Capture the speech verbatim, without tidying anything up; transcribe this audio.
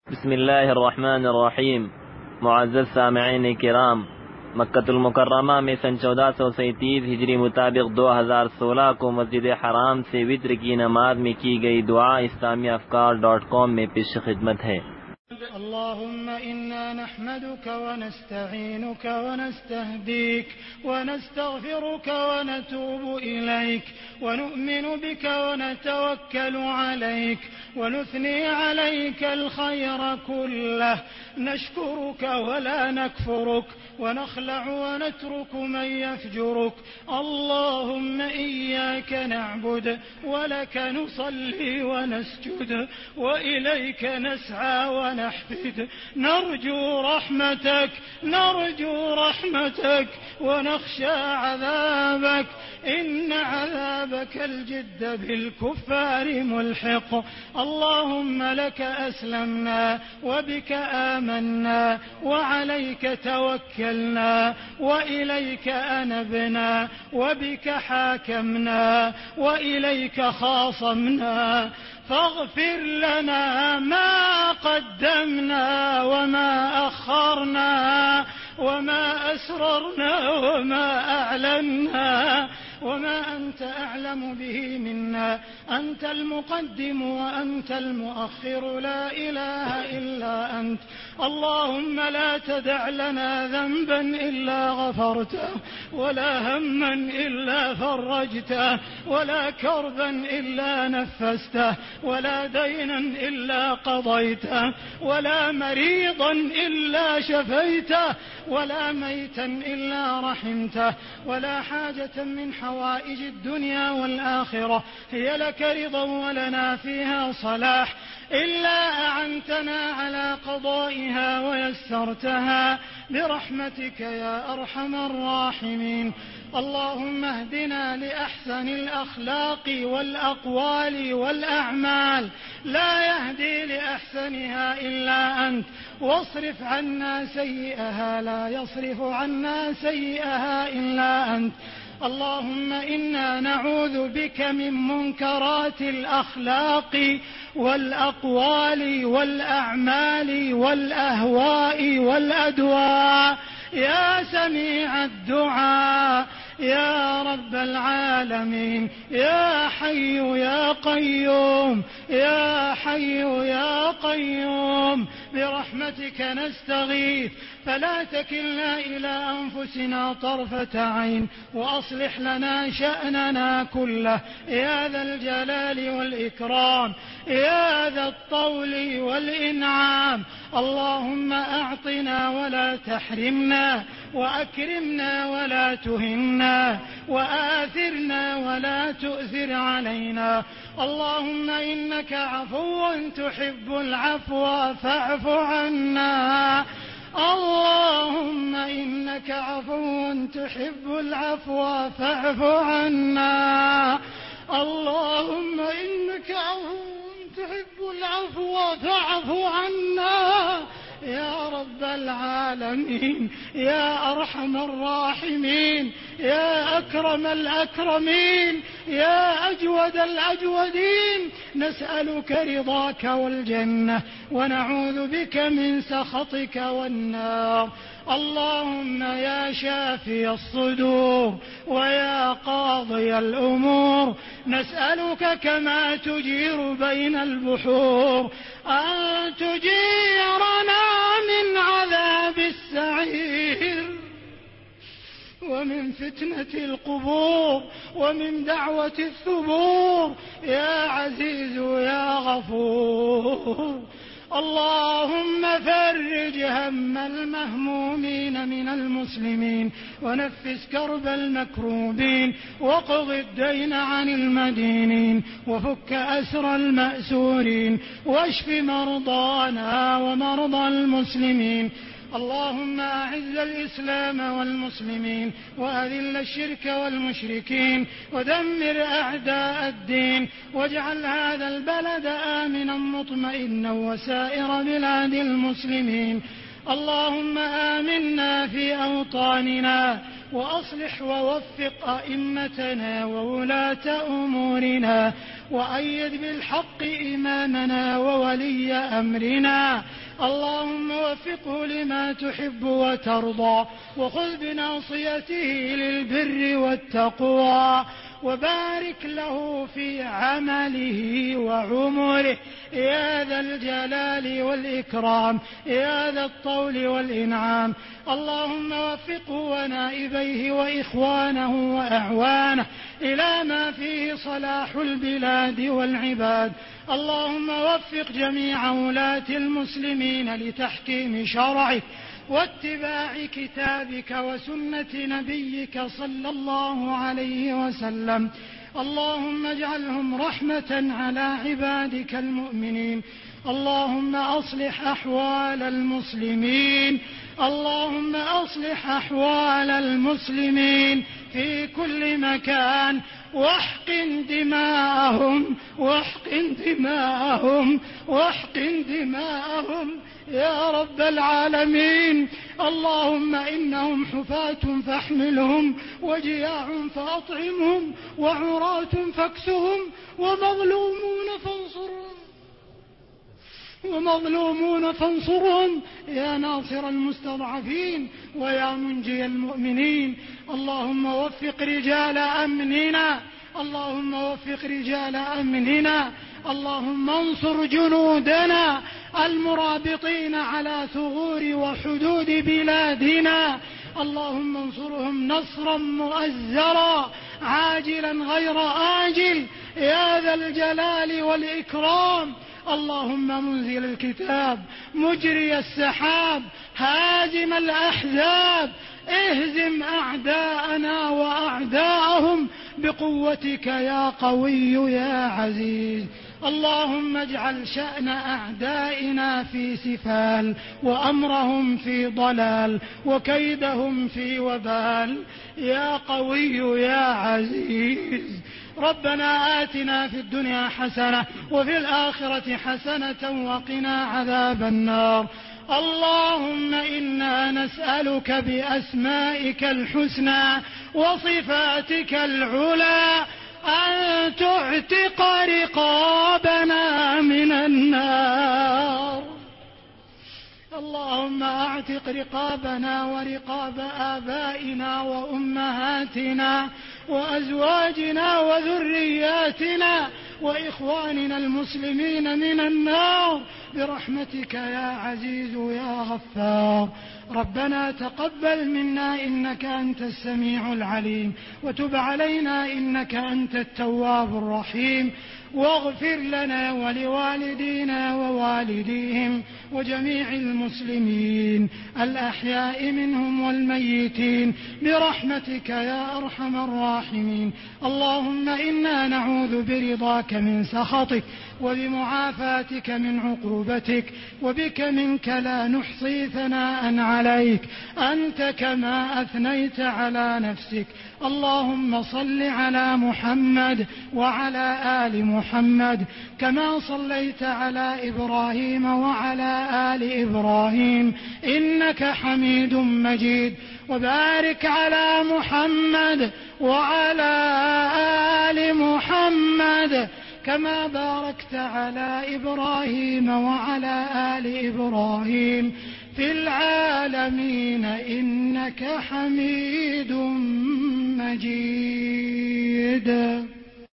بسم اللہ الرحمن الرحیم۔ معزز سامعین کرام، مکہ المکرمہ میں سن چودہ سو سینتیس ہجری مطابق دو ہزار سولہ کو مسجد حرام سے وتر کی نماز میں کی گئی دعا اسلامی افکار ڈاٹ کام میں پیش خدمت ہے۔ اللهم إنا نحمدك ونستعينك ونستهديك ونستغفرك ونتوب إليك ونؤمن بك ونتوكل عليك ونثني عليك الخير كله، نشكرك ولا نكفرك ونخلع ونترك من يفجرك. اللهم إياك نعبد ولك نصلي ونسجد وإليك نسعى ونحفد، نرجو رحمتك نرجو رحمتك ونخشى عذابك، إن عذابك الجد بالكفار ملحق. اللهم لك أسلمنا وبك آمنا وعليك توكلنا وإليك أنبنا وبك حاكمنا وإليك خاصمنا، فاغفر لنا ما قدمنا وما أخرنا وما أسررنا وما أعلنا وما أنت أعلم به منا. أنت المقدم وأنت المؤخر، لا إله إلا أنت. اللهم لا تدع لنا ذنبا إلا غفرته ولا هما إلا فرجته ولا كربا إلا نفسته ولا دينا إلا قضيته ولا مريضا إلا شفيته ولا ميتا إلا رحمته ولا حاجة من حوائج الدنيا والآخرة هي لك رضا ولنا فيها صلاح إلا أعنتنا على قضائها ويسرتها برحمتك يا أرحم الراحمين. اللهم اهدنا لأحسن الأخلاق والأقوال والأعمال، لا يهدي لأحسنها إلا أنت، واصرف عنا سيئها، لا يصرف عنا سيئها إلا أنت. اللهم إنا نعوذ بك من منكرات الأخلاق والأقوال والأعمال والأهواء والأدواء، يا سميع الدعاء يا رب العالمين، يا حي يا قيوم يا حي يا قيوم، برحمتك نستغيث، فلا تكلنا إلى أنفسنا طرفة عين، وأصلح لنا شأننا كله يا ذا الجلال والإكرام يا ذا الطول والإنعام. اللهم أعطنا ولا تحرمنا، وأكرمنا ولا تهنا، وآثرنا ولا تؤثر علينا. اللهم إنك عفو تحب العفو فاعف عنا. اللهم إنك عفو تحب العفو فاعف عنا. اللهم إنك عفو تحب العفو فاعف عنا يا رب العالمين، يا أرحم الراحمين، يا أكرم الأكرمين، يا أجود الأجودين. نسألك رضاك والجنة ونعوذ بك من سخطك والنار. اللهم يا شافي الصدور ويا قاضي الأمور، نسألك كما تجير بين البحور أن تجيرنا من عذاب السعير ومن فتنة القبور ومن دعوة الثبور، يا عزيز يا غفور. اللهم فرج هم المهمومين من المسلمين، ونفس كرب المكروبين، وقض الدين عن المدينين، وفك أسر المأسورين، واشف مرضانا ومرضى المسلمين. اللهم أعز الإسلام والمسلمين، وأذل الشرك والمشركين، ودمر أعداء الدين، واجعل هذا البلد آمنا مطمئنا وسائر بلاد المسلمين. اللهم آمنا في أوطاننا، وأصلح ووفق أئمتنا وولاة أمورنا، وأيد بالحق إمامنا وولي أمرنا، اللهم وفقه لما تحب وترضى، وخذ بناصيته للبر والتقوى، وبارك له في عمله وعمره يا ذا الجلال والإكرام يا ذا الطول والإنعام. اللهم وفقه ونائبيه وإخوانه وأعوانه إلى ما فيه صلاح البلاد والعباد. اللهم وفق جميع ولاة المسلمين لتحكيم شرعك واتباع كتابك وسنة نبيك صلى الله عليه وسلم. اللهم اجعلهم رحمة على عبادك المؤمنين. اللهم أصلح أحوال المسلمين اللهم أصلح أحوال المسلمين في كل مكان، واحقن دماءهم واحقن دماءهم واحقن دماءهم يا رب العالمين. اللهم إنهم حفاة فاحملهم، وجياع فأطعمهم، وعراة فاكسهم، ومظلومون فانصرهم ومظلومون فانصرهم يا ناصر المستضعفين ويا منجي المؤمنين. اللهم وفق رجال أمننا اللهم وفق رجال أمننا اللهم انصر جنودنا المرابطين على ثغور وحدود بلادنا. اللهم انصرهم نصرا مؤزرا عاجلا غير آجل يا ذا الجلال والإكرام. اللهم منزل الكتاب مجري السحاب هازم الأحزاب اهزم أعداءنا وأعداءهم بقوتك يا قوي يا عزيز. اللهم اجعل شأن أعدائنا في سفال، وأمرهم في ضلال، وكيدهم في وبال يا قوي يا عزيز. ربنا آتنا في الدنيا حسنة وفي الآخرة حسنة وقنا عذاب النار. اللهم إنا نسألك بأسمائك الحسنى وصفاتك العلى أن تعتق رقابنا من النار. اللهم اعتق رقابنا ورقاب آبائنا وأمهاتنا وأزواجنا وذرياتنا وإخواننا المسلمين من النار برحمتك يا عزيز يا غفار. ربنا تقبل منا إنك أنت السميع العليم، وتب علينا إنك أنت التواب الرحيم، واغفر لنا ولوالدينا ووالديهم وجميع المسلمين الأحياء منهم والميتين برحمتك يا أرحم الراحمين. اللهم إنا نعوذ برضاك من سخطك وبمعافاتك من عقوبتك، وبك منك لا نحصي ثناء عليك أنت كما أثنيت على نفسك. اللهم صل على محمد وعلى آل محمد كما صليت على إبراهيم وعلى آل إبراهيم إنك حميد مجيد. وبارك على محمد وعلى آل محمد كما باركت على إبراهيم وعلى آل إبراهيم في العالمين إنك حميد مجيد.